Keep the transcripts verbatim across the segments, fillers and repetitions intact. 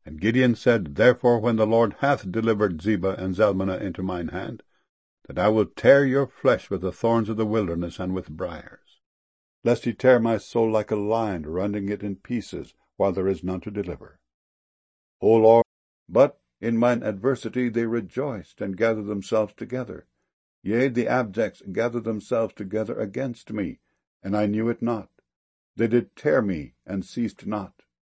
And Gideon said, Therefore when the Lord hath delivered Zebah and Zalmunna into mine hand, that I will tear your flesh with the thorns of the wilderness and with briars, lest he tear my soul like a lion, rending it in pieces, while there is none to deliver. O Lord, but in mine adversity they rejoiced, and gathered themselves together. Yea, the abjects gathered themselves together against me, and I knew it not. They did tear me, and ceased not.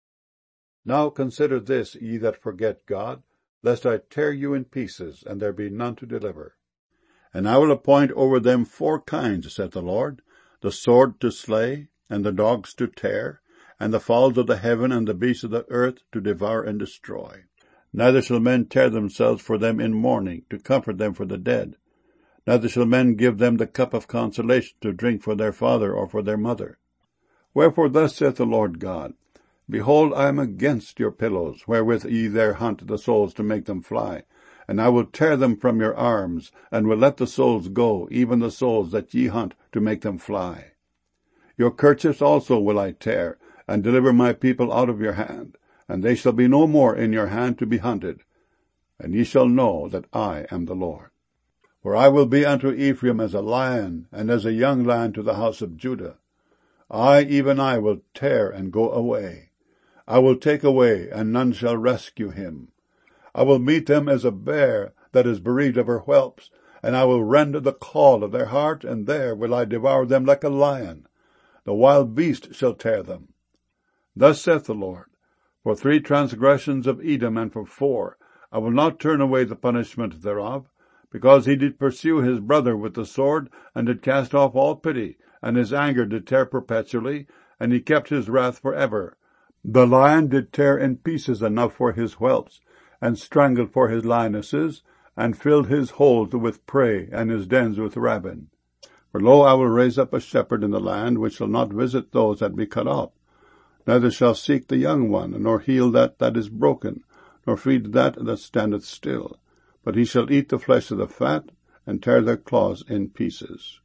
Now consider this, ye that forget God, lest I tear you in pieces, and there be none to deliver. And I will appoint over them four kinds, saith the Lord, the sword to slay, and the dogs to tear, and the fowls of the heaven and the beasts of the earth to devour and destroy. Neither shall men tear themselves for them in mourning, to comfort them for the dead. Neither shall men give them the cup of consolation to drink for their father or for their mother. Wherefore thus saith the Lord God, Behold, I am against your pillows, wherewith ye there hunt the souls to make them fly. And I will tear them from your arms, and will let the souls go, even the souls that ye hunt to make them fly. Your kerchiefs also will I tear, and deliver my people out of your hand, and they shall be no more in your hand to be hunted. And ye shall know that I am the Lord. For I will be unto Ephraim as a lion, and as a young lion to the house of Judah. I, even I, will tear and go away. I will take away, and none shall rescue him. I will meet them as a bear that is bereaved of her whelps, and I will rend the caul of their heart, and there will I devour them like a lion. The wild beast shall tear them. Thus saith the Lord, For three transgressions of Edom, and for four, I will not turn away the punishment thereof, because he did pursue his brother with the sword, and did cast off all pity, and his anger did tear perpetually, and he kept his wrath for ever. The lion did tear in pieces enough for his whelps, and strangled for his lionesses, and filled his holes with prey, and his dens with rabble. For lo, I will raise up a shepherd in the land, which shall not visit those that be cut off, neither shall seek the young one, nor heal that that is broken, nor feed that that standeth still. But he shall eat the flesh of the fat, and tear their claws in pieces.